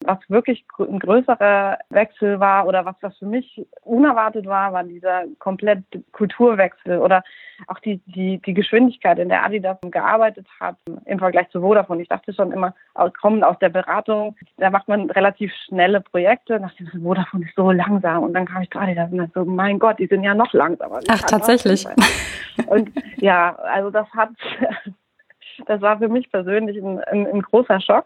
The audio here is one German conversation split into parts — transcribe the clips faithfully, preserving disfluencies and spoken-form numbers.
was wirklich ein größerer Wechsel war oder was, was für mich unerwartet war, war dieser komplett Kulturwechsel oder auch die, die, die Geschwindigkeit, in der Adidas gearbeitet hat im Vergleich zu Vodafone. Ich dachte schon immer, kommend aus der Beratung, da macht man relativ schnelle Projekte. Ich dachte, Vodafone ist so langsam. Und dann kam ich zu Adidas und dachte so, mein Gott, die sind ja noch langsamer. Ach, tatsächlich? Und ja, also das hat, das war für mich persönlich ein, ein, ein großer Schock.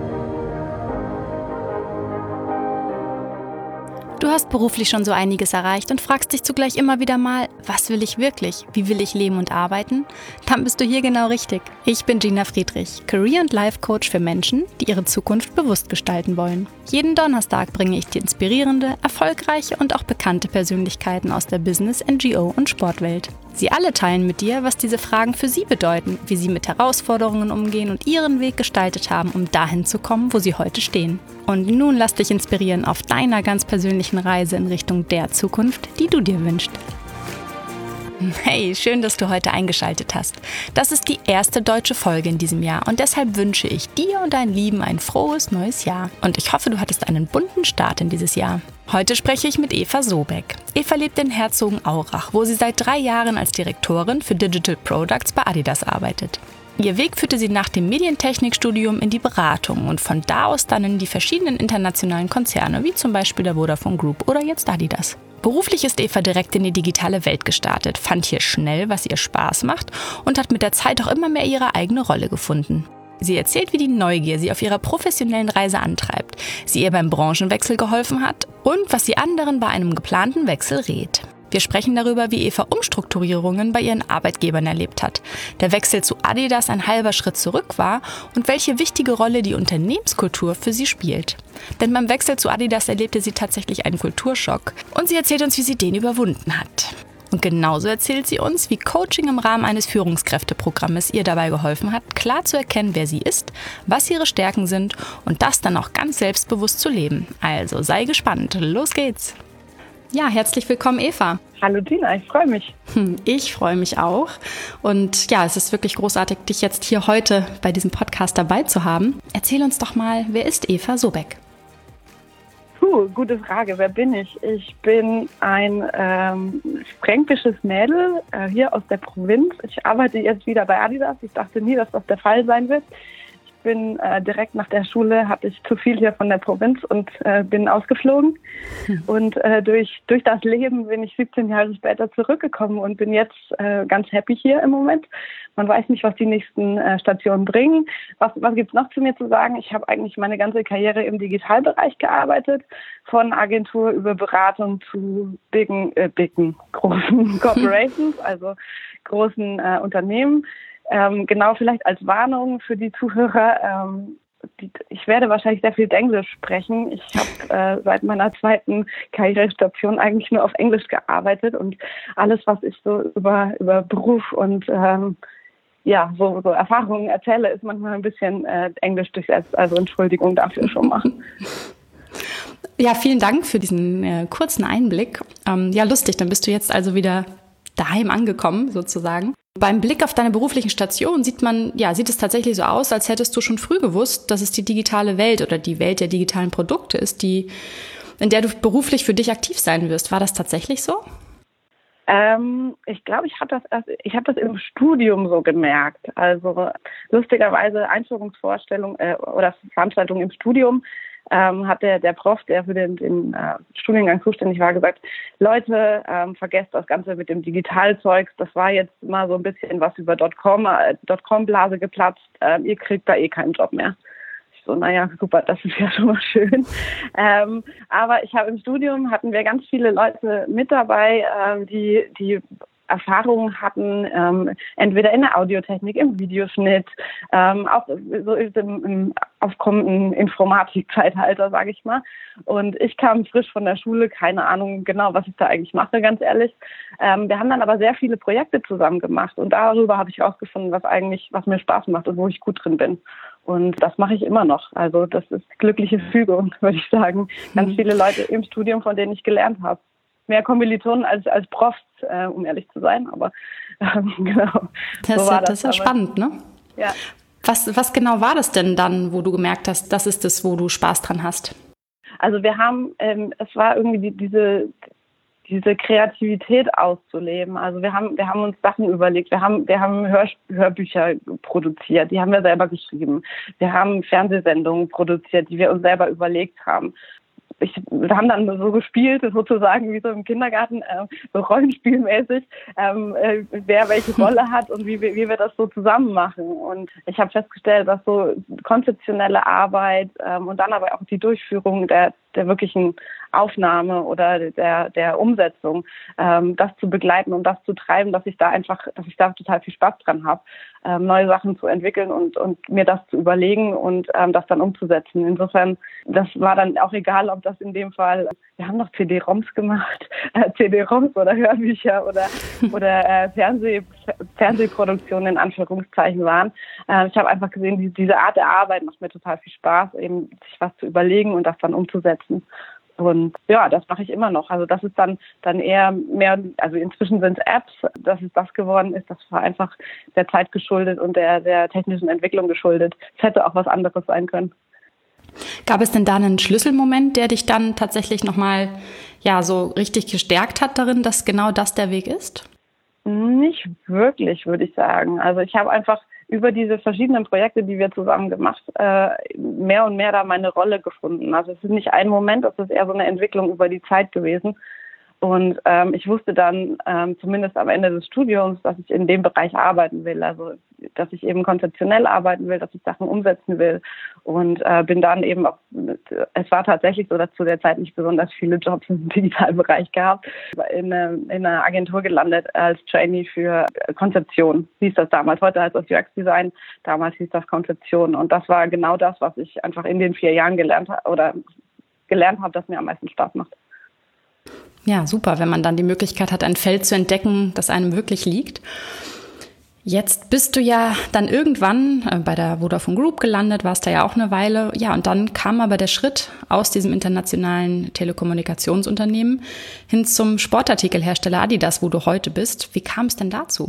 Du hast beruflich schon so einiges erreicht und fragst dich zugleich immer wieder mal, was will ich wirklich? Wie will ich leben und arbeiten? Dann bist du hier genau richtig. Ich bin Gina Friedrich, Career- und Life-Coach für Menschen, die ihre Zukunft bewusst gestalten wollen. Jeden Donnerstag bringe ich dir inspirierende, erfolgreiche und auch bekannte Persönlichkeiten aus der Business-, N G O- und Sportwelt. Sie alle teilen mit dir, was diese Fragen für sie bedeuten, wie sie mit Herausforderungen umgehen und ihren Weg gestaltet haben, um dahin zu kommen, wo sie heute stehen. Und nun lass dich inspirieren auf deiner ganz persönlichen Reise in Richtung der Zukunft, die du dir wünschst. Hey, schön, dass du heute eingeschaltet hast. Das ist die erste deutsche Folge in diesem Jahr und deshalb wünsche ich dir und deinen Lieben ein frohes neues Jahr. Und ich hoffe, du hattest einen bunten Start in dieses Jahr. Heute spreche ich mit Eva Sobeck. Eva lebt in Herzogenaurach, wo sie seit drei Jahren als Direktorin für Digital Products bei Adidas arbeitet. Ihr Weg führte sie nach dem Medientechnikstudium in die Beratung und von da aus dann in die verschiedenen internationalen Konzerne, wie zum Beispiel der Vodafone Group oder jetzt Adidas. Beruflich ist Eva direkt in die digitale Welt gestartet, fand hier schnell, was ihr Spaß macht und hat mit der Zeit auch immer mehr ihre eigene Rolle gefunden. Sie erzählt, wie die Neugier sie auf ihrer professionellen Reise antreibt, sie ihr beim Branchenwechsel geholfen hat und was sie anderen bei einem geplanten Wechsel rät. Wir sprechen darüber, wie Eva Umstrukturierungen bei ihren Arbeitgebern erlebt hat, der Wechsel zu Adidas ein halber Schritt zurück war und welche wichtige Rolle die Unternehmenskultur für sie spielt. Denn beim Wechsel zu Adidas erlebte sie tatsächlich einen Kulturschock und sie erzählt uns, wie sie den überwunden hat. Und genauso erzählt sie uns, wie Coaching im Rahmen eines Führungskräfteprogrammes ihr dabei geholfen hat, klar zu erkennen, wer sie ist, was ihre Stärken sind und das dann auch ganz selbstbewusst zu leben. Also sei gespannt, los geht's! Ja, herzlich willkommen, Eva. Hallo Gina, ich freue mich. Ich freue mich auch. Und ja, es ist wirklich großartig, dich jetzt hier heute bei diesem Podcast dabei zu haben. Erzähl uns doch mal, wer ist Eva Sobeck? Puh, gute Frage. Wer bin ich? Ich bin ein ähm, fränkisches Mädel äh, hier aus der Provinz. Ich arbeite jetzt wieder bei Adidas. Ich dachte nie, dass das der Fall sein wird. Ich bin äh, direkt nach der Schule, hatte ich zu viel hier von der Provinz und äh, bin ausgeflogen. Hm. Und äh, durch, durch das Leben bin ich siebzehn Jahre später zurückgekommen und bin jetzt äh, ganz happy hier im Moment. Man weiß nicht, was die nächsten äh, Stationen bringen. Was, was gibt's noch zu mir zu sagen? Ich habe eigentlich meine ganze Karriere im Digitalbereich gearbeitet, von Agentur über Beratung zu bigen, äh, bigen großen Corporations, also großen äh, Unternehmen. Ähm, genau, vielleicht als Warnung für die Zuhörer, ähm, die, ich werde wahrscheinlich sehr viel Englisch sprechen. Ich habe äh, seit meiner zweiten Karrierestation eigentlich nur auf Englisch gearbeitet und alles, was ich so über, über Beruf und ähm, ja, so, so Erfahrungen erzähle, ist manchmal ein bisschen äh, Englisch durchsetzt. Also Entschuldigung dafür schon mal. Ja, vielen Dank für diesen äh, kurzen Einblick. Ähm, ja, lustig, dann bist du jetzt also wieder daheim angekommen, sozusagen. Beim Blick auf deine beruflichen Stationen sieht man, ja, sieht es tatsächlich so aus, als hättest du schon früh gewusst, dass es die digitale Welt oder die Welt der digitalen Produkte ist, die, in der du beruflich für dich aktiv sein wirst. War das tatsächlich so? Ähm, ich glaube, ich habe das erst, ich habe das im Studium so gemerkt. Also lustigerweise Einführungsvorstellung äh, oder Veranstaltung im Studium. Ähm, hat der, der Prof, der für den, den äh, Studiengang zuständig war, gesagt, Leute, ähm, vergesst das Ganze mit dem Digitalzeug. Das war jetzt mal so ein bisschen was über Dotcom, äh, Dotcom-Blase geplatzt. Ähm, ihr kriegt da eh keinen Job mehr. Ich so, naja, super, das ist ja schon mal schön. Ähm, aber ich habe im Studium, hatten wir ganz viele Leute mit dabei, ähm, die, die Erfahrungen hatten, ähm, entweder in der Audiotechnik, im Videoschnitt, ähm, auch so im, im aufkommenden Informatik-Zeitalter, sage ich mal. Und ich kam frisch von der Schule, keine Ahnung genau, was ich da eigentlich mache, ganz ehrlich. Ähm, wir haben dann aber sehr viele Projekte zusammen gemacht und darüber habe ich herausgefunden, was eigentlich, was mir Spaß macht und wo ich gut drin bin. Und das mache ich immer noch. Also das ist glückliche Fügung, würde ich sagen. Ganz mhm. viele Leute im Studium, von denen ich gelernt habe. Mehr Kommilitonen als als Profs, äh, um ehrlich zu sein, aber ähm, genau. Das, so war das, das ist ja spannend, ne? Ja. Was, was genau war das denn dann, wo du gemerkt hast, das ist das, wo du Spaß dran hast? Also wir haben, ähm, es war irgendwie die, diese diese Kreativität auszuleben. Also wir haben, wir haben uns Sachen überlegt. Wir haben, wir haben Hör, Hörbücher produziert. Die haben wir selber geschrieben. Wir haben Fernsehsendungen produziert, die wir uns selber überlegt haben. Ich, wir haben dann so gespielt, sozusagen wie so im Kindergarten, äh, so rollenspielmäßig, ähm, äh, wer welche Rolle hat und wie, wie wir das so zusammen machen. Und ich habe festgestellt, dass so konzeptionelle Arbeit ähm, und dann aber auch die Durchführung der, der wirklichen Aufnahme oder der, der Umsetzung, ähm, das zu begleiten und das zu treiben, dass ich da einfach, dass ich da total viel Spaß dran habe, ähm, neue Sachen zu entwickeln und, und mir das zu überlegen und ähm, das dann umzusetzen. Insofern, das war dann auch egal, ob das in dem Fall, wir haben noch C D-ROMs gemacht, äh, C D-ROMs oder Hörbücher oder, oder äh, Fernseh, Fernsehproduktionen in Anführungszeichen waren. Äh, ich habe einfach gesehen, die, diese Art der Arbeit macht mir total viel Spaß, eben sich was zu überlegen und das dann umzusetzen. Und ja, das mache ich immer noch. Also das ist dann dann eher mehr, also inzwischen sind es Apps, dass es das geworden ist. Das war einfach der Zeit geschuldet und der, der technischen Entwicklung geschuldet. Es hätte auch was anderes sein können. Gab es denn da einen Schlüsselmoment, der dich dann tatsächlich nochmal ja, so richtig gestärkt hat darin, dass genau das der Weg ist? Nicht wirklich, würde ich sagen. Also ich habe einfach über diese verschiedenen Projekte, die wir zusammen gemacht, äh, mehr und mehr da meine Rolle gefunden. Also es ist nicht ein Moment, es ist eher so eine Entwicklung über die Zeit gewesen. Und ähm, ich wusste dann ähm, zumindest am Ende des Studiums, dass ich in dem Bereich arbeiten will. Also dass ich eben konzeptionell arbeiten will, dass ich Sachen umsetzen will. Und äh, bin dann eben auch, es war tatsächlich so, dass zu der Zeit nicht besonders viele Jobs im Digitalbereich gab, in, eine, in einer Agentur gelandet als Trainee für Konzeption, hieß das damals. Heute heißt das U X-Design, damals hieß das Konzeption. Und das war genau das, was ich einfach in den vier Jahren gelernt habe oder gelernt habe, das mir am meisten Spaß macht. Ja, super, wenn man dann die Möglichkeit hat, ein Feld zu entdecken, das einem wirklich liegt. Jetzt bist du ja dann irgendwann bei der Vodafone Group gelandet, warst da ja auch eine Weile. Ja, und dann kam aber der Schritt aus diesem internationalen Telekommunikationsunternehmen hin zum Sportartikelhersteller Adidas, wo du heute bist. Wie kam es denn dazu?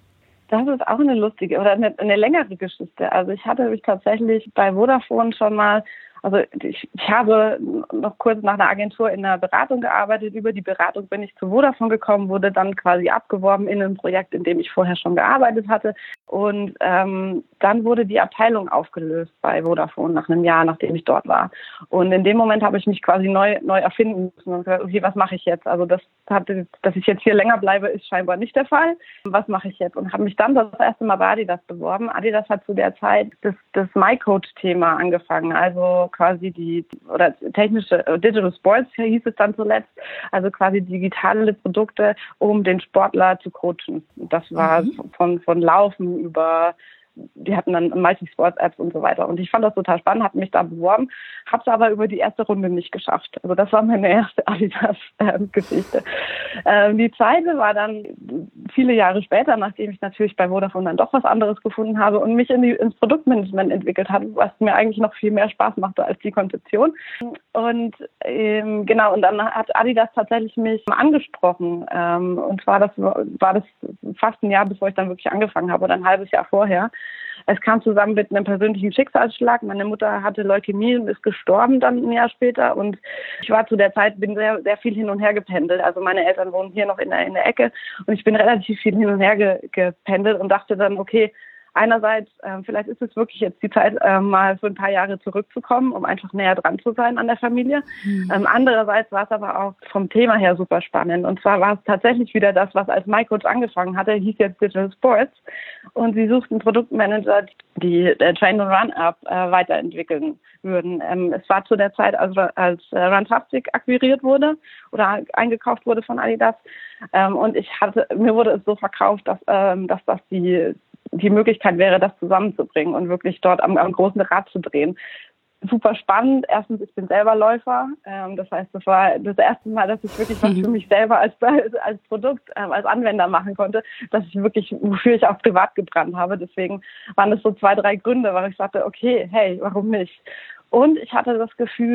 Das ist auch eine lustige oder eine, eine längere Geschichte. Also ich hatte mich tatsächlich bei Vodafone schon mal Also ich, ich habe noch kurz nach einer Agentur in einer Beratung gearbeitet. Über die Beratung bin ich zu Vodafone gekommen, wurde dann quasi abgeworben in ein Projekt, in dem ich vorher schon gearbeitet hatte. Und ähm, dann wurde die Abteilung aufgelöst bei Vodafone nach einem Jahr, nachdem ich dort war. Und in dem Moment habe ich mich quasi neu neu erfinden müssen und gesagt, okay, was mache ich jetzt? Also das hatte, dass ich jetzt hier länger bleibe, ist scheinbar nicht der Fall. Was mache ich jetzt? Und habe mich dann das erste Mal bei Adidas beworben. Adidas hat zu der Zeit das, das MyCoach-Thema angefangen, also quasi die, oder technische, Digital Sports hieß es dann zuletzt, also quasi digitale Produkte, um den Sportler zu coachen. Das war mhm. von, von Laufen über, die hatten dann Multi-Sports-Apps und so weiter. Und ich fand das total spannend, habe mich da beworben, habe es aber über die erste Runde nicht geschafft. Also das war meine erste Adidas-Geschichte. Ähm, die zweite war dann viele Jahre später, nachdem ich natürlich bei Vodafone dann doch was anderes gefunden habe und mich in die, ins Produktmanagement entwickelt habe, was mir eigentlich noch viel mehr Spaß machte als die Konzeption. Und ähm, genau, und dann hat Adidas tatsächlich mich angesprochen. Ähm, und zwar das war das fast ein Jahr, bevor ich dann wirklich angefangen habe, oder ein halbes Jahr vorher. Es kam zusammen mit einem persönlichen Schicksalsschlag. Meine Mutter hatte Leukämie und ist gestorben dann ein Jahr später. Und ich war zu der Zeit, bin sehr, sehr viel hin und her gependelt. Also meine Eltern wohnen hier noch in der, in der Ecke. Und ich bin relativ viel hin und her ge, gependelt und dachte dann, okay, einerseits, äh, vielleicht ist es wirklich jetzt die Zeit, äh, mal für ein paar Jahre zurückzukommen, um einfach näher dran zu sein an der Familie. Mhm. Ähm, andererseits war es aber auch vom Thema her super spannend. Und zwar war es tatsächlich wieder das, was als MyCoach angefangen hatte, hieß jetzt Digital Sports. Und sie suchten Produktmanager, die äh, Train-and-Run-App äh, weiterentwickeln würden. Ähm, es war zu der Zeit, als, als äh, Runtastic akquiriert wurde oder eingekauft wurde von Adidas. Ähm, und ich hatte, mir wurde es so verkauft, dass, ähm, dass das die die Möglichkeit wäre, das zusammenzubringen und wirklich dort am, am großen Rad zu drehen. Super spannend. Erstens, ich bin selber Läufer. Ähm, das heißt, das war das erste Mal, dass ich wirklich was für mich selber als, als Produkt, ähm, als Anwender machen konnte, dass ich wirklich, wofür ich auch privat gebrannt habe. Deswegen waren das so zwei, drei Gründe, weil ich sagte, okay, hey, warum nicht? Und ich hatte das Gefühl,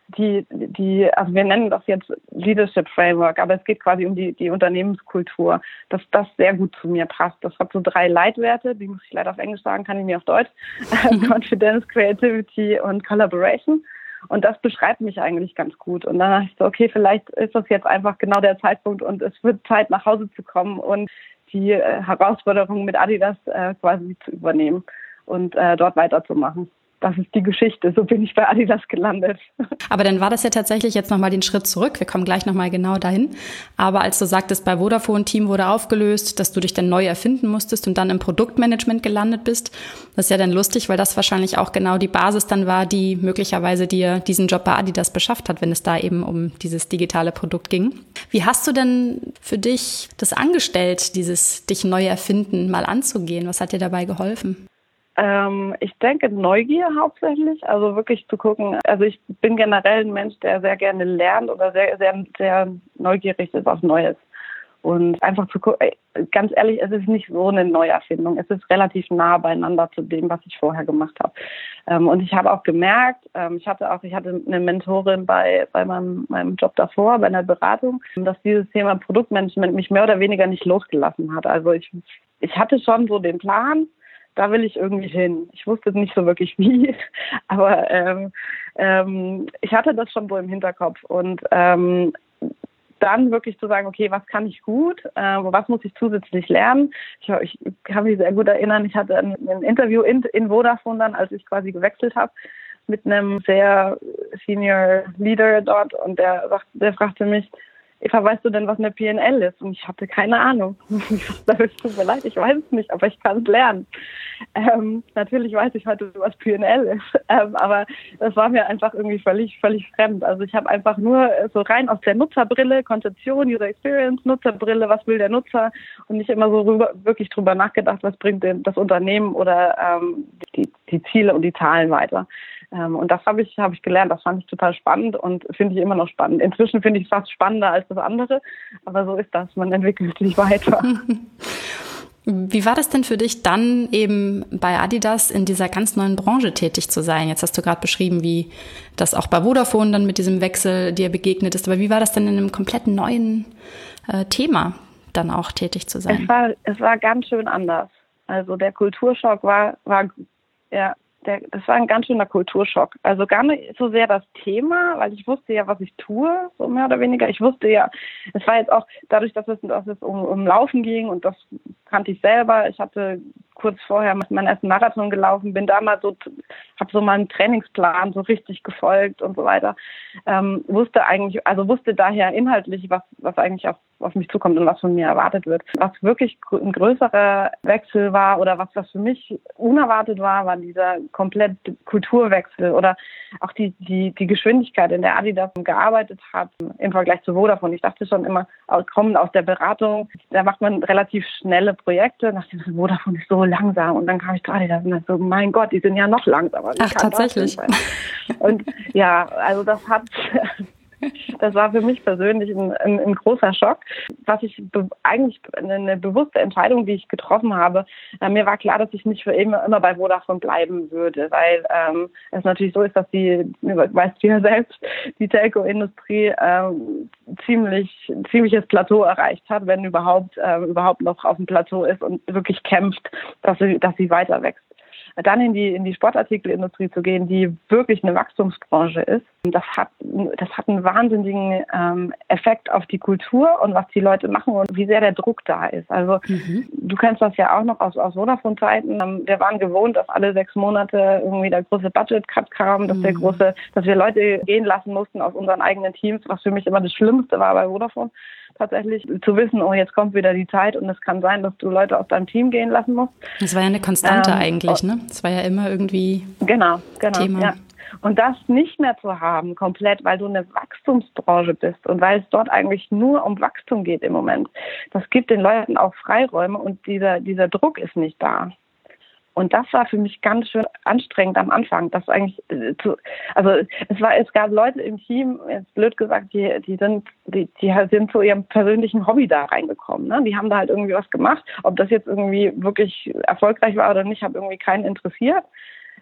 die, die, also wir nennen das jetzt Leadership Framework, aber es geht quasi um die, die Unternehmenskultur, dass das sehr gut zu mir passt. Das hat so drei Leitwerte, die muss ich leider auf Englisch sagen, kann ich nicht auf Deutsch. Confidence, Creativity und Collaboration. Und das beschreibt mich eigentlich ganz gut. Und dann dachte ich so, okay, vielleicht ist das jetzt einfach genau der Zeitpunkt und es wird Zeit, nach Hause zu kommen und die äh, Herausforderung mit Adidas äh, quasi zu übernehmen und äh, dort weiterzumachen. Das ist die Geschichte. So bin ich bei Adidas gelandet. Aber dann war das ja tatsächlich jetzt nochmal den Schritt zurück. Wir kommen gleich nochmal genau dahin. Aber als du sagtest, bei Vodafone Team wurde aufgelöst, dass du dich dann neu erfinden musstest und dann im Produktmanagement gelandet bist, das ist ja dann lustig, weil das wahrscheinlich auch genau die Basis dann war, die möglicherweise dir diesen Job bei Adidas beschafft hat, wenn es da eben um dieses digitale Produkt ging. Wie hast du denn für dich das angestellt, dieses dich neu erfinden mal anzugehen? Was hat dir dabei geholfen? Ähm, ich denke Neugier hauptsächlich, also wirklich zu gucken. Also ich bin generell ein Mensch, der sehr gerne lernt oder sehr, sehr, sehr neugierig ist auf Neues. Und einfach zu gucken, ganz ehrlich, es ist nicht so eine Neuerfindung. Es ist relativ nah beieinander zu dem, was ich vorher gemacht habe. Ähm, und ich habe auch gemerkt, ähm, ich hatte auch, ich hatte eine Mentorin bei, bei meinem, meinem Job davor, bei einer Beratung, dass dieses Thema Produktmanagement mich mehr oder weniger nicht losgelassen hat. Also ich, ich hatte schon so den Plan, da will ich irgendwie hin. Ich wusste nicht so wirklich wie, aber ähm, ähm, ich hatte das schon so im Hinterkopf. Und ähm, dann wirklich zu sagen, okay, was kann ich gut, äh, was muss ich zusätzlich lernen? Ich, ich kann mich sehr gut erinnern, ich hatte ein, ein Interview in, in Vodafone dann, als ich quasi gewechselt habe, mit einem sehr Senior Leader dort und der, sagt, der fragte mich, Eva, weißt du denn, was eine P und L ist? Und ich hatte keine Ahnung. Es tut mir leid, ich weiß es nicht, aber ich kann es lernen. Ähm, natürlich weiß ich heute, was P und L ist, ähm, aber das war mir einfach irgendwie völlig, völlig fremd. Also ich habe einfach nur so rein aus der Nutzerbrille, Konzeption, User Experience, Nutzerbrille, was will der Nutzer und nicht immer so rüber, wirklich drüber nachgedacht, was bringt denn das Unternehmen oder ähm, die, die Ziele und die Zahlen weiter. Ähm, und das habe ich, habe ich gelernt. Das fand ich total spannend und finde ich immer noch spannend. Inzwischen finde ich es fast spannender als das andere, aber so ist das. Man entwickelt sich weiter. Wie war das denn für dich dann eben bei Adidas in dieser ganz neuen Branche tätig zu sein? Jetzt hast du gerade beschrieben, wie das auch bei Vodafone dann mit diesem Wechsel dir begegnet ist. Aber wie war das denn in einem komplett neuen äh, Thema dann auch tätig zu sein? Es war, es war ganz schön anders. Also der Kulturschock war, war ja, der, das war ein ganz schöner Kulturschock. Also gar nicht so sehr das Thema, weil ich wusste ja, was ich tue, so mehr oder weniger. Ich wusste ja, es war jetzt auch dadurch, dass es, dass es um, um Laufen ging und das kannte ich selber. Ich hatte kurz vorher meinen ersten Marathon gelaufen, bin da mal so, habe so meinen Trainingsplan so richtig gefolgt und so weiter. Ähm, wusste eigentlich, also wusste daher inhaltlich, was, was eigentlich auf, auf mich zukommt und was von mir erwartet wird. Was wirklich ein größerer Wechsel war oder was, was für mich unerwartet war, war dieser komplett Kulturwechsel oder auch die, die, die Geschwindigkeit, in der Adidas gearbeitet hat im Vergleich zu Vodafone. Ich dachte schon immer, kommend aus der Beratung, da macht man relativ schnelle Projekte. Nach dem Vodafone ist so langsam und dann kam ich zu Adidas und dachte so, mein Gott, die sind ja noch langsamer. Ach, tatsächlich? Und ja, also das hat... Das war für mich persönlich ein, ein, ein großer Schock. Was ich be- eigentlich eine, eine bewusste Entscheidung, die ich getroffen habe. Äh, mir war klar, dass ich nicht für immer, immer bei Vodafone bleiben würde, weil ähm, es natürlich so ist, dass die, weißt du ja selbst, die Telco-Industrie ähm, ziemlich ziemliches Plateau erreicht hat, wenn überhaupt äh, überhaupt noch auf dem Plateau ist und wirklich kämpft, dass sie, dass sie weiter wächst. Dann in die in die Sportartikelindustrie zu gehen, die wirklich eine Wachstumsbranche ist, das hat das hat einen wahnsinnigen ähm, Effekt auf die Kultur und was die Leute machen und wie sehr der Druck da ist. Also mhm. Du kennst das ja auch noch aus aus Vodafone-Zeiten. Wir waren gewohnt, dass alle sechs Monate irgendwie der große Budget-Cut kam, dass mhm. der große, dass wir Leute gehen lassen mussten aus unseren eigenen Teams, was für mich immer das Schlimmste war bei Vodafone. Tatsächlich zu wissen, oh, jetzt kommt wieder die Zeit und es kann sein, dass du Leute aus deinem Team gehen lassen musst. Das war ja eine Konstante ähm, eigentlich, ne? Das war ja immer irgendwie genau, genau, Thema. Ja. Und das nicht mehr zu haben, komplett, weil du eine Wachstumsbranche bist und weil es dort eigentlich nur um Wachstum geht im Moment, das gibt den Leuten auch Freiräume und dieser, dieser Druck ist nicht da. Und das war für mich ganz schön anstrengend am Anfang. Das eigentlich äh, zu, also es war, es gab Leute im Team, jetzt blöd gesagt, die, die sind, die, die sind zu ihrem persönlichen Hobby da reingekommen. Ne? Die haben da halt irgendwie was gemacht. Ob das jetzt irgendwie wirklich erfolgreich war oder nicht, hat irgendwie keinen interessiert.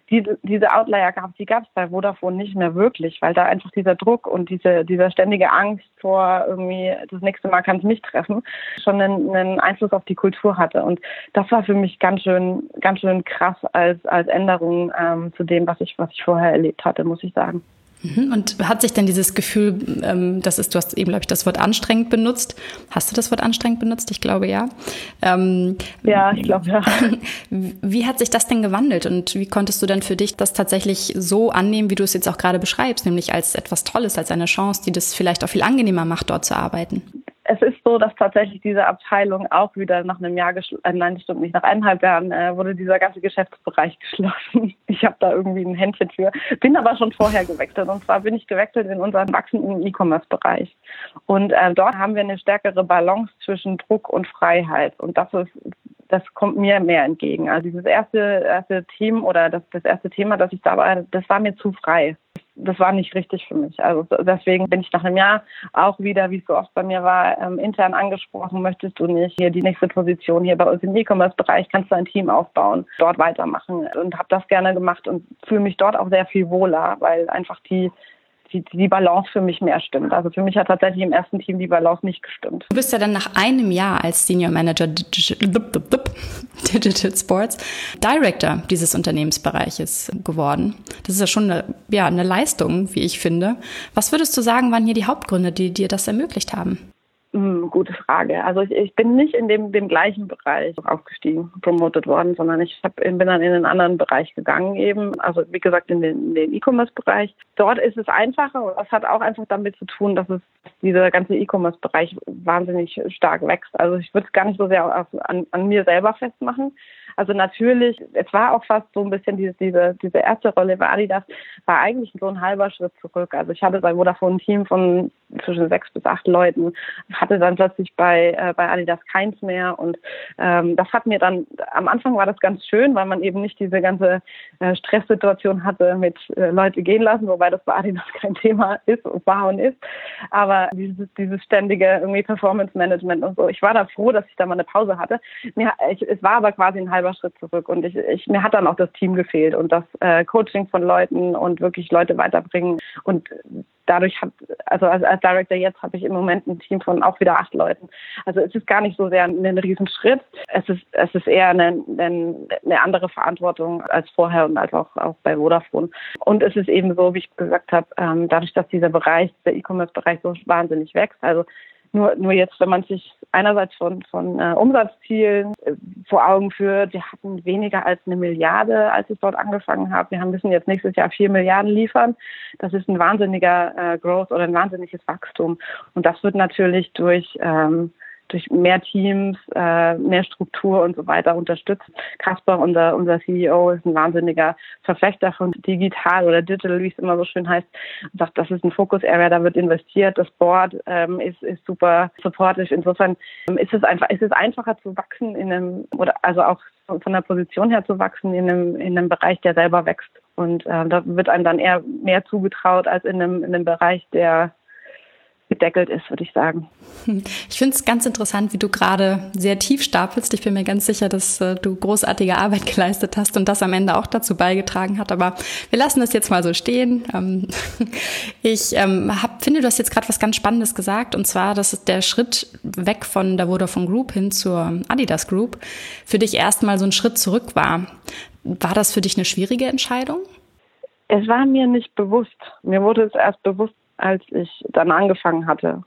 die, diese Outlier gab, die gab es bei Vodafone nicht mehr wirklich, weil da einfach dieser Druck und diese, dieser ständige Angst vor irgendwie, das nächste Mal kann es mich treffen, schon einen, einen Einfluss auf die Kultur hatte. Und das war für mich ganz schön, ganz schön krass als, als Änderung ähm, zu dem, was ich, was ich vorher erlebt hatte, muss ich sagen. Und hat sich denn dieses Gefühl, ähm, das ist, du hast eben, glaube ich, das Wort anstrengend benutzt. Hast du das Wort anstrengend benutzt? Ich glaube, ja. Ähm, ja, ich glaube, ja. Wie hat sich das denn gewandelt und wie konntest du denn für dich das tatsächlich so annehmen, wie du es jetzt auch gerade beschreibst, nämlich als etwas Tolles, als eine Chance, die das vielleicht auch viel angenehmer macht, dort zu arbeiten? Es ist so, dass tatsächlich diese Abteilung auch wieder nach einem Jahr, geschl- äh, nein, stimmt nicht, nach eineinhalb Jahren äh, wurde dieser ganze Geschäftsbereich geschlossen. Ich habe da irgendwie ein Händchen für, bin aber schon vorher gewechselt. Und zwar bin ich gewechselt in unseren wachsenden E-Commerce-Bereich. Und äh, dort haben wir eine stärkere Balance zwischen Druck und Freiheit. Und das ist, das kommt mir mehr entgegen. Also dieses erste, erste Team oder das, das erste Thema, das ich da war, das war mir zu frei. Das war nicht richtig für mich. Also deswegen bin ich nach einem Jahr auch wieder, wie es so oft bei mir war, ähm, intern angesprochen, möchtest du nicht hier die nächste Position hier bei uns im E-Commerce-Bereich, kannst du ein Team aufbauen, dort weitermachen und habe das gerne gemacht und fühle mich dort auch sehr viel wohler, weil einfach die Die, die Balance für mich mehr stimmt. Also für mich hat tatsächlich im ersten Team die Balance nicht gestimmt. Du bist ja dann nach einem Jahr als Senior Manager Digital Sports Director dieses Unternehmensbereiches geworden. Das ist ja schon eine, ja, eine Leistung, wie ich finde. Was würdest du sagen, waren hier die Hauptgründe, die dir das ermöglicht haben? Hm, gute Frage. Also ich, ich bin nicht in dem, dem gleichen Bereich aufgestiegen, promoted worden, sondern ich hab, bin dann in einen anderen Bereich gegangen eben. Also wie gesagt in den, in den E-Commerce-Bereich. Dort ist es einfacher und das hat auch einfach damit zu tun, dass es dieser ganze E-Commerce-Bereich wahnsinnig stark wächst. Also ich würde es gar nicht so sehr auf, an, an mir selber festmachen. Also natürlich, es war auch fast so ein bisschen diese, diese, diese erste Rolle bei Adidas, war eigentlich so ein halber Schritt zurück. Also ich hatte bei Vodafone ein Team von zwischen sechs bis acht Leuten, hatte dann plötzlich bei, äh, bei Adidas keins mehr und ähm, das hat mir dann, am Anfang war das ganz schön, weil man eben nicht diese ganze äh, Stresssituation hatte mit äh, Leute gehen lassen, wobei das bei Adidas kein Thema ist, war und ist, aber dieses, dieses ständige irgendwie Performance-Management und so. Ich war da froh, dass ich da mal eine Pause hatte. Mir, ich, es war aber quasi ein halber Schritt zurück und ich, ich, mir hat dann auch das Team gefehlt und das äh, Coaching von Leuten und wirklich Leute weiterbringen und dadurch hat, also als, als Director jetzt habe ich im Moment ein Team von auch wieder acht Leuten. Also es ist gar nicht so sehr ein, ein Riesenschritt. Es ist, es ist eher eine, eine, eine andere Verantwortung als vorher und als auch, auch bei Vodafone. Und es ist eben so, wie ich gesagt habe, ähm, dadurch, dass dieser Bereich, der E-Commerce-Bereich so wahnsinnig wächst, also Nur, nur jetzt, wenn man sich einerseits von, von äh, Umsatzzielen äh, vor Augen führt, wir hatten weniger als eine Milliarde, als ich dort angefangen habe. Wir haben, müssen jetzt nächstes Jahr vier Milliarden liefern. Das ist ein wahnsinniger äh, Growth oder ein wahnsinniges Wachstum. Und das wird natürlich durch ähm, durch mehr Teams, äh, mehr Struktur und so weiter unterstützt. Kasper, unser, unser C E O, ist ein wahnsinniger Verfechter von digital oder digital, wie es immer so schön heißt. Und sagt, das ist ein Fokus-Area, da wird investiert. Das Board ähm, ist, ist super supportive. Insofern ähm, ist es einfach, ist es einfacher zu wachsen in einem, oder also auch von der Position her zu wachsen in einem, in einem Bereich, der selber wächst. Und äh, da wird einem dann eher mehr zugetraut als in einem, in einem Bereich, der gedeckelt ist, würde ich sagen. Ich finde es ganz interessant, wie du gerade sehr tief stapelst. Ich bin mir ganz sicher, dass äh, du großartige Arbeit geleistet hast und das am Ende auch dazu beigetragen hat. Aber wir lassen das jetzt mal so stehen. Ähm, ich ähm, hab, finde, du hast jetzt gerade was ganz Spannendes gesagt, und zwar, dass der Schritt weg von der Vodafone Group hin zur Adidas Group für dich erstmal so ein Schritt zurück war. War das für dich eine schwierige Entscheidung? Es war mir nicht bewusst. Mir wurde es erst bewusst, als ich dann angefangen hatte.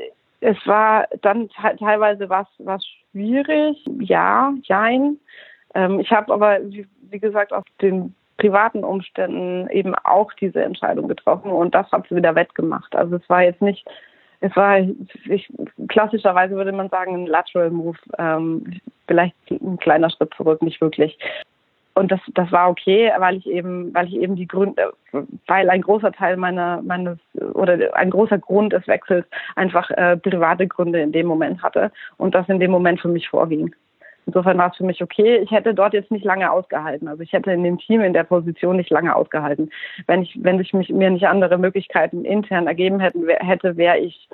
Es war dann teilweise was, was schwierig, ja, jein. Ähm, ich habe aber, wie, wie gesagt, aus den privaten Umständen eben auch diese Entscheidung getroffen und das hat es wieder wettgemacht. Also es war jetzt nicht, es war, ich, klassischerweise würde man sagen, ein Lateral Move, ähm, vielleicht ein kleiner Schritt zurück, nicht wirklich. Und das, das war okay, weil ich eben, weil ich eben die Gründe, weil ein großer Teil meiner, meines, oder ein großer Grund des Wechsels einfach äh, private Gründe in dem Moment hatte und das in dem Moment für mich vorging. Insofern war es für mich okay. Ich hätte dort jetzt nicht lange ausgehalten. Also ich hätte in dem Team, in der Position nicht lange ausgehalten. Wenn ich, wenn sich mich, mir nicht andere Möglichkeiten intern ergeben hätten, wär, hätte, wäre ich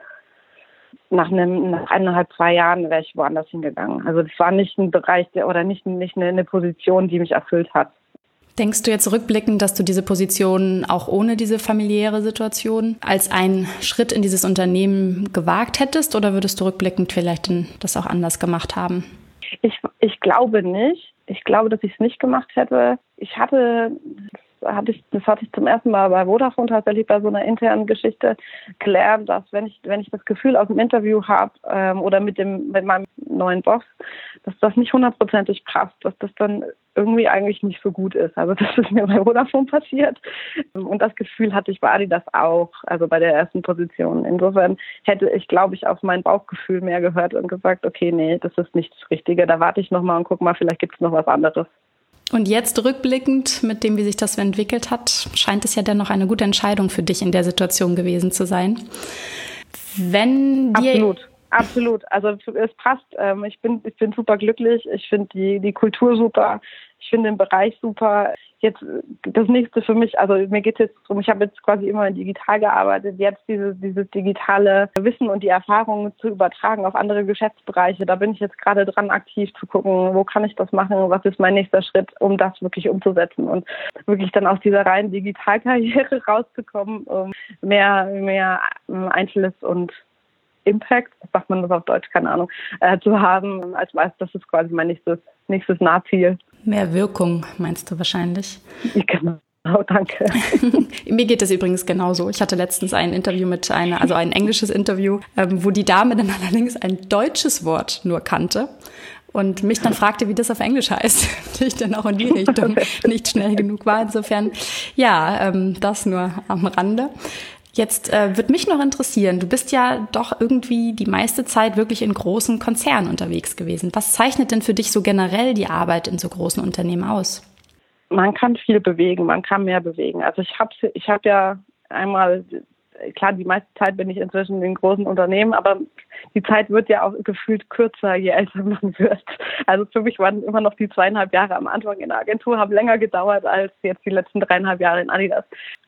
nach einem, nach eineinhalb, zwei Jahren wäre ich woanders hingegangen. Also das war nicht ein Bereich der, oder nicht, nicht eine, eine Position, die mich erfüllt hat. Denkst du jetzt rückblickend, dass du diese Position auch ohne diese familiäre Situation als einen Schritt in dieses Unternehmen gewagt hättest oder würdest du rückblickend vielleicht das auch anders gemacht haben? Ich, ich glaube nicht. Ich glaube, dass ich es nicht gemacht hätte. Ich hatte, das hatte ich, das hatte ich zum ersten Mal bei Vodafone tatsächlich bei so einer internen Geschichte gelernt, dass wenn ich, wenn ich das Gefühl aus dem Interview habe ähm, oder mit dem, mit meinem neuen Boss, dass das nicht hundertprozentig passt, dass das dann irgendwie eigentlich nicht so gut ist. Also das ist mir bei Vodafone passiert. Und das Gefühl hatte ich bei Adidas auch, also bei der ersten Position. Insofern hätte ich, glaube ich, auf mein Bauchgefühl mehr gehört und gesagt, okay, nee, das ist nicht das Richtige. Da warte ich nochmal und guck mal, vielleicht gibt es noch was anderes. Und jetzt rückblickend, mit dem, wie sich das entwickelt hat, scheint es ja dennoch eine gute Entscheidung für dich in der Situation gewesen zu sein. Wenn dir Absolut. Absolut. Also es passt. Ich bin, ich bin super glücklich. Ich finde die, die Kultur super. Ich finde den Bereich super. Jetzt das nächste für mich, also mir geht es jetzt um, ich habe jetzt quasi immer digital gearbeitet, jetzt dieses, dieses digitale Wissen und die Erfahrungen zu übertragen auf andere Geschäftsbereiche. Da bin ich jetzt gerade dran, aktiv zu gucken, wo kann ich das machen, was ist mein nächster Schritt, um das wirklich umzusetzen und wirklich dann aus dieser reinen Digitalkarriere rauszukommen, um mehr, mehr Einfluss und Impact, sagt man das auf Deutsch, keine Ahnung, äh, zu haben, als weiß, das ist quasi mein nächstes, nächstes Nahziel. Mehr Wirkung, meinst du wahrscheinlich? Genau, danke. Mir geht es übrigens genauso. Ich hatte letztens ein Interview mit einer, also ein englisches Interview, ähm, wo die Dame dann allerdings ein deutsches Wort nur kannte und mich dann fragte, wie das auf Englisch heißt. Ich dann auch in die Richtung nicht schnell genug war. Insofern, ja, ähm, das nur am Rande. Jetzt äh, würde mich noch interessieren, du bist ja doch irgendwie die meiste Zeit wirklich in großen Konzernen unterwegs gewesen. Was zeichnet denn für dich so generell die Arbeit in so großen Unternehmen aus? Man kann viel bewegen, man kann mehr bewegen. Also ich habe ich hab ja einmal, klar, die meiste Zeit bin ich inzwischen in großen Unternehmen, aber die Zeit wird ja auch gefühlt kürzer, je älter man wird. Also für mich waren immer noch die zweieinhalb Jahre am Anfang in der Agentur, haben länger gedauert als jetzt die letzten dreieinhalb Jahre in Adidas.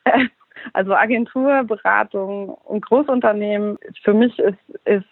Also Agentur, Beratung und Großunternehmen, für mich ist, ist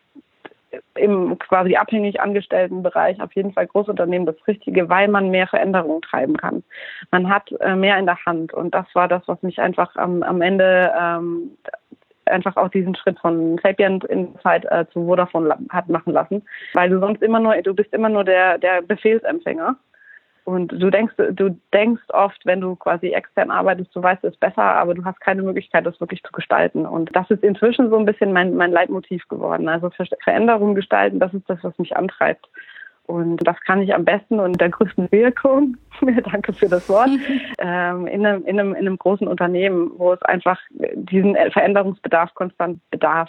im quasi abhängig angestellten Bereich auf jeden Fall Großunternehmen das Richtige, weil man mehr Veränderungen treiben kann. Man hat äh, mehr in der Hand und das war das, was mich einfach am, am Ende ähm, einfach auch diesen Schritt von Sapient Insight äh, zu Vodafone hat machen lassen, weil du sonst immer nur, du bist immer nur der, der Befehlsempfänger. Und du denkst, du denkst oft, wenn du quasi extern arbeitest, du weißt es besser, aber du hast keine Möglichkeit, das wirklich zu gestalten. Und das ist inzwischen so ein bisschen mein, mein Leitmotiv geworden. Also Veränderungen gestalten, das ist das, was mich antreibt. Und das kann ich am besten und mit der größten Wirkung, danke für das Wort, ähm, in, einem, in, einem, in einem großen Unternehmen, wo es einfach diesen Veränderungsbedarf konstant bedarf.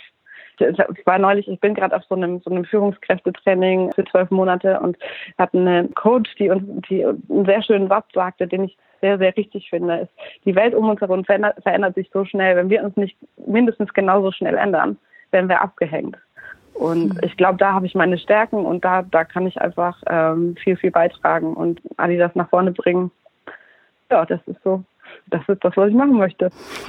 Ich war neulich, ich bin gerade auf so einem, so einem Führungskräftetraining für zwölf Monate und hatte eine Coach, die uns die einen sehr schönen Satz sagte, den ich sehr, sehr richtig finde. Ist, die Welt um uns herum verändert, verändert sich so schnell. Wenn wir uns nicht mindestens genauso schnell ändern, werden wir abgehängt. Und ich glaube, da habe ich meine Stärken und da, da kann ich einfach ähm, viel, viel beitragen und Adidas nach vorne bringen. Ja, das ist so. Das ist das, was ich machen möchte.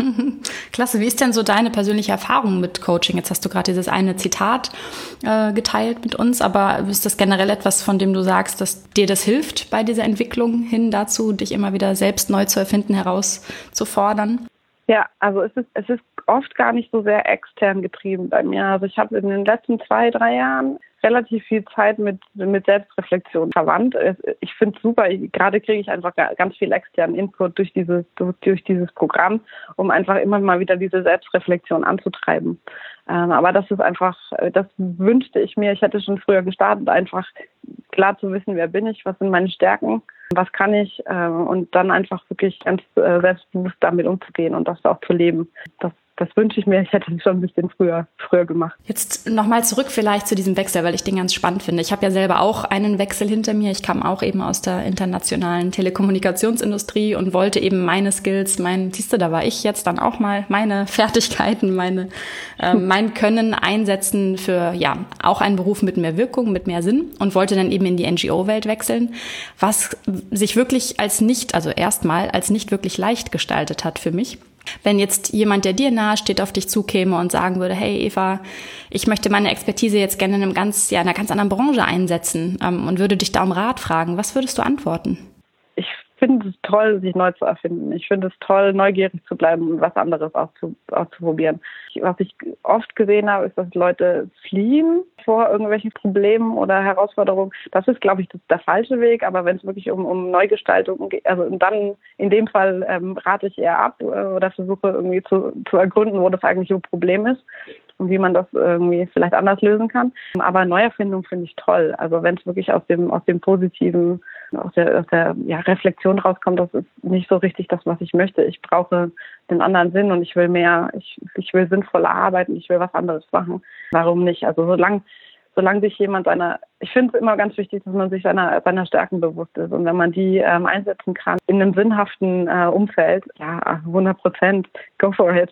Klasse. Wie ist denn so deine persönliche Erfahrung mit Coaching? Jetzt hast du gerade dieses eine Zitat äh, geteilt mit uns, aber ist das generell etwas, von dem du sagst, dass dir das hilft bei dieser Entwicklung hin dazu, dich immer wieder selbst neu zu erfinden, herauszufordern? Ja, also es ist, es ist oft gar nicht so sehr extern getrieben bei mir. Also ich habe in den letzten zwei, drei Jahren relativ viel Zeit mit, mit Selbstreflexion verwandt. Ich finde es super, ich, gerade kriege ich einfach ganz viel externen Input durch dieses, durch dieses Programm, um einfach immer mal wieder diese Selbstreflexion anzutreiben. Ähm, aber das ist einfach, das wünschte ich mir, ich hätte schon früher gestartet, einfach klar zu wissen, wer bin ich, was sind meine Stärken, was kann ich äh, und dann einfach wirklich ganz äh, selbstbewusst damit umzugehen und das auch zu leben. Das Das wünsche ich mir, ich hätte es schon ein bisschen früher, früher gemacht. Jetzt nochmal zurück vielleicht zu diesem Wechsel, weil ich den ganz spannend finde. Ich habe ja selber auch einen Wechsel hinter mir. Ich kam auch eben aus der internationalen Telekommunikationsindustrie und wollte eben meine Skills, mein, siehst du, da war ich jetzt dann auch mal, meine Fertigkeiten, meine, äh, mein Können einsetzen für, ja, auch einen Beruf mit mehr Wirkung, mit mehr Sinn und wollte dann eben in die N G O-Welt wechseln, was sich wirklich als nicht, also erstmal als nicht wirklich leicht gestaltet hat für mich. Wenn jetzt jemand, der dir nahe steht, auf dich zukäme und sagen würde, hey Eva, ich möchte meine Expertise jetzt gerne in einem ganz, ja, in einer ganz anderen Branche einsetzen ähm, und würde dich da um Rat fragen, was würdest du antworten? Ich finde es toll, sich neu zu erfinden. Ich finde es toll, neugierig zu bleiben und was anderes auszu, auszuprobieren. Was ich oft gesehen habe, ist, dass Leute fliehen vor irgendwelchen Problemen oder Herausforderungen. Das ist, glaube ich, das, der falsche Weg. Aber wenn es wirklich um, um Neugestaltung geht, also dann in dem Fall ähm, rate ich eher ab äh, oder versuche irgendwie zu, zu ergründen, wo das eigentliche Problem ist und wie man das irgendwie vielleicht anders lösen kann. Aber Neuerfindung finde ich toll. Also wenn es wirklich aus dem aus dem Positiven, aus der, aus der ja, Reflexion rauskommt, das ist nicht so richtig das, was ich möchte. Ich brauche den anderen Sinn und ich will mehr, ich, ich will sinnvoller arbeiten, ich will was anderes machen. Warum nicht? Also solange solange sich jemand seiner, ich finde es immer ganz wichtig, dass man sich seiner, seiner Stärken bewusst ist. Und wenn man die ähm, einsetzen kann in einem sinnhaften äh, Umfeld, ja, hundert Prozent, go for it.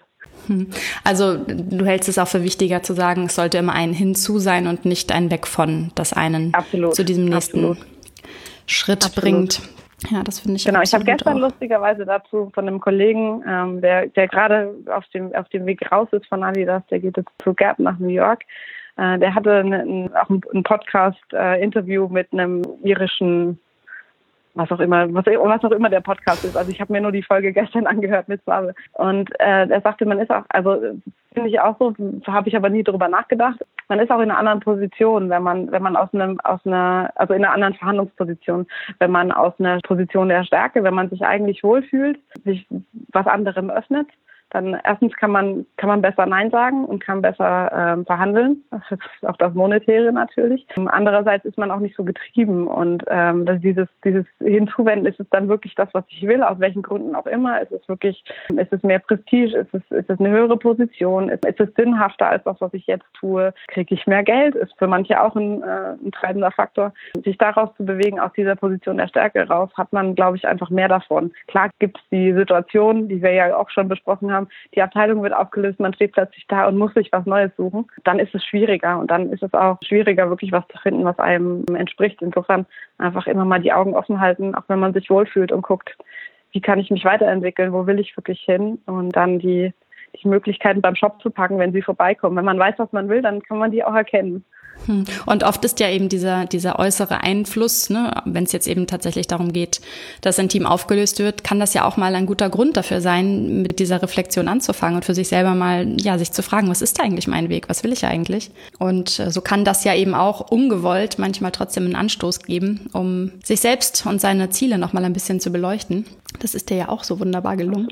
Also du hältst es auch für wichtiger zu sagen, es sollte immer ein Hinzu sein und nicht ein Weg von, das einen absolut, zu diesem nächsten absolut. Schritt absolut. bringt. Ja, das finde ich Genau, ich habe gestern auch. lustigerweise dazu von einem Kollegen, ähm, der, der gerade auf dem, auf dem Weg raus ist von Adidas, der geht jetzt zu Gap nach New York. Äh, der hatte eine, auch ein, ein Podcast-Interview äh, mit einem irischen, was auch immer, was, was auch immer der Podcast ist. Also ich habe mir nur die Folge gestern angehört mit Swave. Und äh, er sagte, man ist auch, also finde ich auch so, habe ich aber nie drüber nachgedacht. Man ist auch in einer anderen Position, wenn man, wenn man aus einem, aus einer, also in einer anderen Verhandlungsposition, wenn man aus einer Position der Stärke, wenn man sich eigentlich wohlfühlt, sich was anderem öffnet. Dann erstens kann man kann man besser Nein sagen und kann besser ähm, verhandeln. Das ist auch das Monetäre natürlich. Andererseits ist man auch nicht so getrieben und ähm, dass dieses dieses Hinzuwenden, ist es dann wirklich das, was ich will, aus welchen Gründen auch immer. Ist es wirklich, ist es mehr Prestige, ist es ist es eine höhere Position, ist, ist es sinnhafter als das, was ich jetzt tue? Kriege ich mehr Geld? Ist für manche auch ein, äh, ein treibender Faktor. Sich daraus zu bewegen, aus dieser Position der Stärke raus, hat man, glaube ich, einfach mehr davon. Klar gibt es die Situation, die wir ja auch schon besprochen haben, die Abteilung wird aufgelöst, man steht plötzlich da und muss sich was Neues suchen, dann ist es schwieriger und dann ist es auch schwieriger, wirklich was zu finden, was einem entspricht. Insofern einfach immer mal die Augen offen halten, auch wenn man sich wohlfühlt und guckt, wie kann ich mich weiterentwickeln, wo will ich wirklich hin und dann die, die Möglichkeiten beim Shop zu packen, wenn sie vorbeikommen. Wenn man weiß, was man will, dann kann man die auch erkennen. Und oft ist ja eben dieser, dieser äußere Einfluss, ne, wenn es jetzt eben tatsächlich darum geht, dass ein Team aufgelöst wird, kann das ja auch mal ein guter Grund dafür sein, mit dieser Reflexion anzufangen und für sich selber mal, ja, sich zu fragen, was ist da eigentlich mein Weg, was will ich eigentlich? Und äh, so kann das ja eben auch ungewollt manchmal trotzdem einen Anstoß geben, um sich selbst und seine Ziele nochmal ein bisschen zu beleuchten. Das ist dir ja auch so wunderbar gelungen.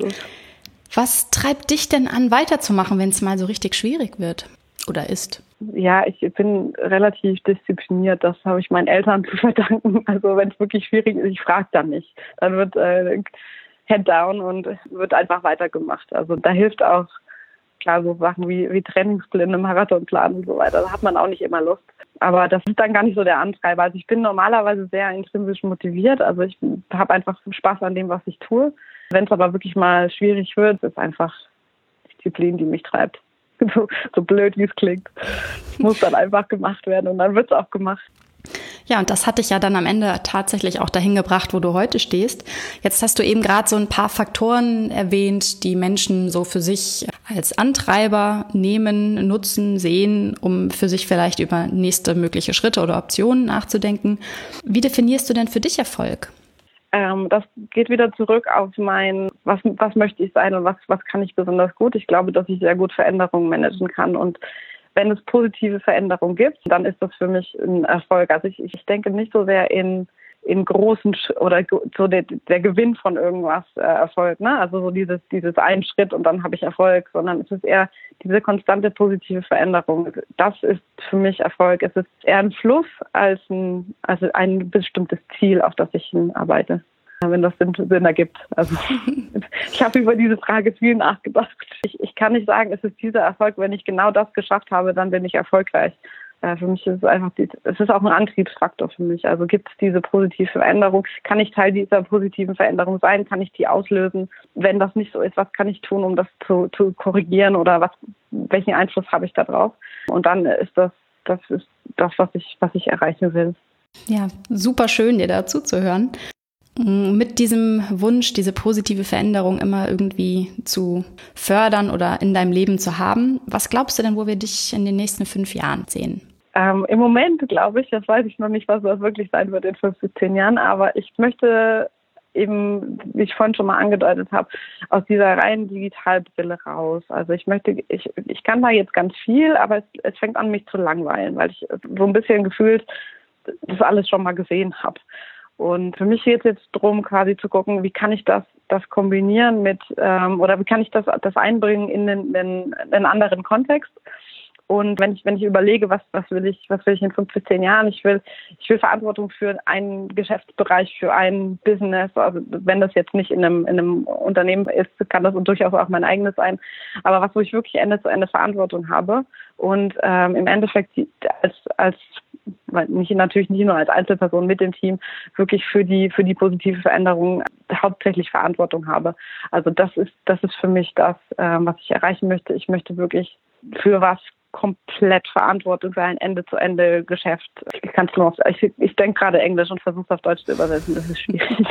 Was treibt dich denn an, weiterzumachen, wenn es mal so richtig schwierig wird oder ist? Ja, ich bin relativ diszipliniert. Das habe ich meinen Eltern zu verdanken. Also wenn es wirklich schwierig ist, ich frage dann nicht. Dann wird äh, Head down und wird einfach weitergemacht. Also da hilft auch, klar, so Sachen wie, wie Trainingspläne, Marathonplan und so weiter. Da hat man auch nicht immer Lust. Aber das ist dann gar nicht so der Antreiber. Also ich bin normalerweise sehr intrinsisch motiviert. Also ich habe einfach Spaß an dem, was ich tue. Wenn es aber wirklich mal schwierig wird, ist einfach Disziplin, die mich treibt. So, so blöd, wie es klingt. Muss dann einfach gemacht werden und dann wird es auch gemacht. Ja, und das hat dich ja dann am Ende tatsächlich auch dahin gebracht, wo du heute stehst. Jetzt hast du eben gerade so ein paar Faktoren erwähnt, die Menschen so für sich als Antreiber nehmen, nutzen, sehen, um für sich vielleicht über nächste mögliche Schritte oder Optionen nachzudenken. Wie definierst du denn für dich Erfolg? Ähm, das geht wieder zurück auf mein, was, was möchte ich sein und was, was kann ich besonders gut. Ich glaube, dass ich sehr gut Veränderungen managen kann und wenn es positive Veränderungen gibt, dann ist das für mich ein Erfolg. Also ich, ich denke nicht so sehr in, in großen Sch- oder so der, der Gewinn von irgendwas äh, Erfolg, ne? Also so dieses, dieses einen Schritt und dann habe ich Erfolg, sondern es ist eher diese konstante positive Veränderung. Das ist für mich Erfolg. Es ist eher ein Fluss als ein, also ein bestimmtes Ziel, auf das ich hinarbeite. Wenn das Sinn, Sinn ergibt. Also ich habe über diese Frage viel nachgedacht. Ich, ich kann nicht sagen, es ist dieser Erfolg, wenn ich genau das geschafft habe, dann bin ich erfolgreich. Äh, für mich ist es einfach, die, es ist auch ein Antriebsfaktor für mich. Also gibt es diese positive Veränderung? Kann ich Teil dieser positiven Veränderung sein? Kann ich die auslösen? Wenn das nicht so ist, was kann ich tun, um das zu, zu korrigieren oder was, welchen Einfluss habe ich da drauf? Und dann ist das, das ist das, was ich, was ich erreichen will. Ja, super schön, dir dazu zu hören. Mit diesem Wunsch, diese positive Veränderung immer irgendwie zu fördern oder in deinem Leben zu haben, was glaubst du denn, wo wir dich in den nächsten fünf Jahren sehen? Ähm, Im Moment glaube ich, das weiß ich noch nicht, was das wirklich sein wird in fünf bis zehn Jahren, aber ich möchte eben, wie ich vorhin schon mal angedeutet habe, aus dieser reinen Digitalbrille raus. Also ich möchte, ich, ich kann da jetzt ganz viel, aber es, es fängt an, mich zu langweilen, weil ich so ein bisschen gefühlt das alles schon mal gesehen habe. Und für mich geht es jetzt darum, quasi zu gucken, wie kann ich das, das kombinieren mit, ähm, oder wie kann ich das, das einbringen in den, den, den anderen Kontext. Und wenn ich, wenn ich überlege, was, was will ich, was will ich in fünf bis zehn Jahren? Ich will, ich will Verantwortung für einen Geschäftsbereich, für ein Business. Also wenn das jetzt nicht in einem, in einem Unternehmen ist, kann das durchaus auch mein eigenes sein. Aber was, wo ich wirklich Ende zu Ende Verantwortung habe und ähm, im Endeffekt als, als nicht, natürlich nicht nur als Einzelperson mit dem Team, wirklich für die, für die positive Veränderung hauptsächlich Verantwortung habe. Also das ist, das ist für mich das, ähm, was ich erreichen möchte. Ich möchte wirklich für was komplett Verantwortung für ein Ende-zu-Ende-Geschäft. Ich kann es nur auf, ich, ich denke gerade Englisch und versuche es auf Deutsch zu übersetzen. Das ist schwierig.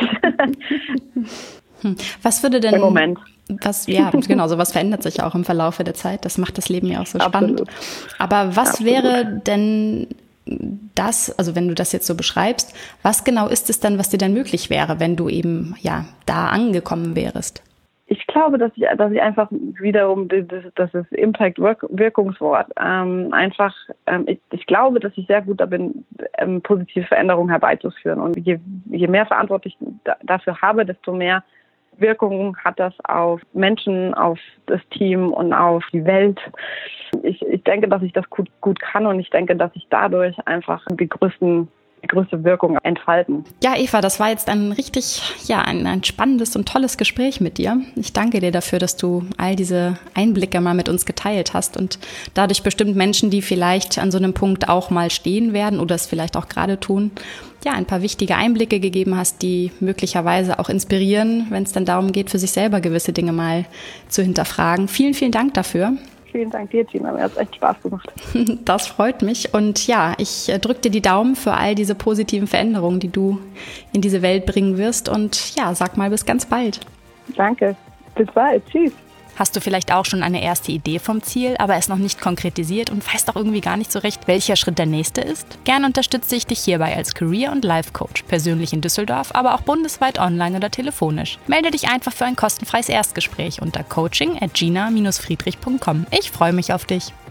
Hm. Was würde denn... Im Moment. Was, ja, genau, sowas verändert sich auch im Verlaufe der Zeit. Das macht das Leben ja auch so spannend. Absolut. Aber was Absolut. wäre denn das, also wenn du das jetzt so beschreibst, was genau ist es dann, was dir dann möglich wäre, wenn du eben ja da angekommen wärst? Ich glaube, dass ich, dass ich einfach wiederum das, das ist Impact-Wirkungswort ähm, einfach, ähm, ich, ich glaube, dass ich sehr gut da bin, ähm, positive Veränderungen herbeizuführen. Und je, je mehr Verantwortung ich da, dafür habe, desto mehr Wirkung hat das auf Menschen, auf das Team und auf die Welt. Ich, ich denke, dass ich das gut, gut kann und ich denke, dass ich dadurch einfach die größten die größte Wirkung entfalten. Ja, Eva, das war jetzt ein richtig, ja, ein, ein spannendes und tolles Gespräch mit dir. Ich danke dir dafür, dass du all diese Einblicke mal mit uns geteilt hast und dadurch bestimmt Menschen, die vielleicht an so einem Punkt auch mal stehen werden oder es vielleicht auch gerade tun, ja, ein paar wichtige Einblicke gegeben hast, die möglicherweise auch inspirieren, wenn es dann darum geht, für sich selber gewisse Dinge mal zu hinterfragen. Vielen, vielen Dank dafür. Vielen Dank dir, Gina. Mir hat es echt Spaß gemacht. Das freut mich. Und ja, ich drücke dir die Daumen für all diese positiven Veränderungen, die du in diese Welt bringen wirst. Und ja, sag mal, bis ganz bald. Danke. Bis bald. Tschüss. Hast du vielleicht auch schon eine erste Idee vom Ziel, aber es noch nicht konkretisiert und weißt auch irgendwie gar nicht so recht, welcher Schritt der nächste ist? Gern unterstütze ich dich hierbei als Career- und Life-Coach, persönlich in Düsseldorf, aber auch bundesweit online oder telefonisch. Melde dich einfach für ein kostenfreies Erstgespräch unter coaching at gina dash friedrich punkt com. Ich freue mich auf dich.